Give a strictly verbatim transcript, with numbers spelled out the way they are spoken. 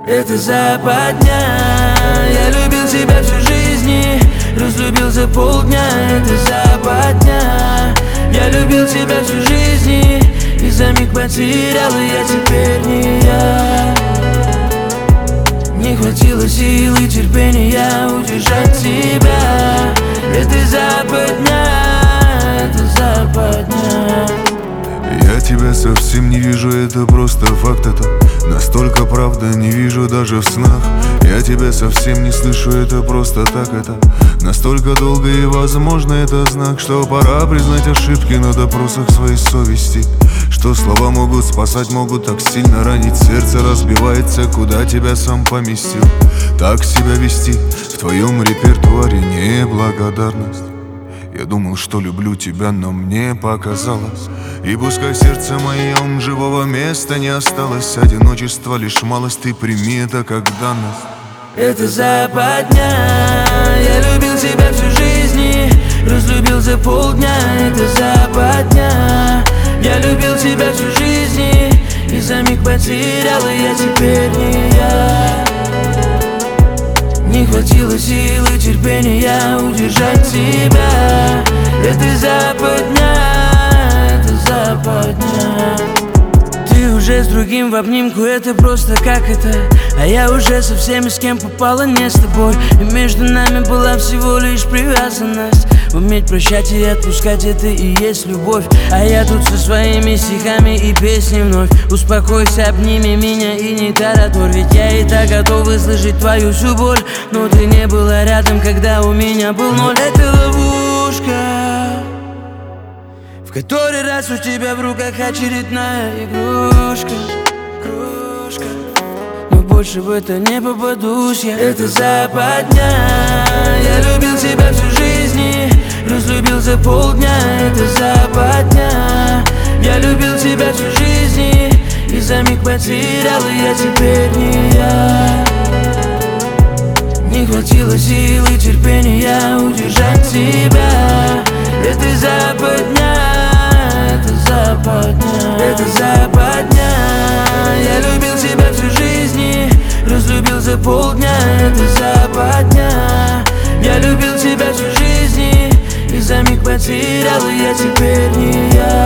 Это западня. Я любил тебя всю жизнь и разлюбил за полдня. Это западня. Я любил тебя всю жизнь и за миг потерял, и я теперь не я. Не хватило сил и терпения удержать тебя. Это западня, это западня. Я тебя совсем не вижу, это просто факт, это настолько правда, не вижу даже в снах. Я тебя совсем не слышу, это просто так, это настолько долго, и возможно это знак, что пора признать ошибки на допросах своей совести. Что слова могут спасать, могут так сильно ранить, сердце разбивается, куда тебя сам поместил. Так себя вести в твоем репертуаре неблагодарность. Я думал, что люблю тебя, но мне показалось. И пускай сердце моем живого места не осталось, одиночество лишь малость, ты прими это как данность. Это западня. Я любил тебя всю жизнь и разлюбил за полдня. Это западня. Я любил тебя всю жизнь и за миг потерял, и я теперь не я. Не хватило сил и терпения удержать тебя. Это западня, это западня. Ты уже с другим в обнимку, это просто как это. А я уже со всеми, с кем попала, не с тобой. И между нами была всего лишь привязанность. Уметь прощать и отпускать, это и есть любовь. А я тут со своими стихами и песней вновь. Успокойся, обними меня и не тараторь. Ведь я и так готов выслушать твою всю боль. Но ты не была рядом, когда у меня был ноль. Это ловушка, в который раз у тебя в руках очередная игрушка. Кружка. Но больше в это не попадусь я. Это западня. Я любил тебя всю жизнь и разлюбил за полдня. Это западня. Я любил тебя всю жизнь и за миг потерял, и я теперь не я. Не хватило сил и терпения удержать тебя. Это западня, это западня, это западня. Я любил тебя всю жизнь и разлюбил за полдня. Это западня. Я любил тебя всю жизнь и за миг потерял, и я теперь не я.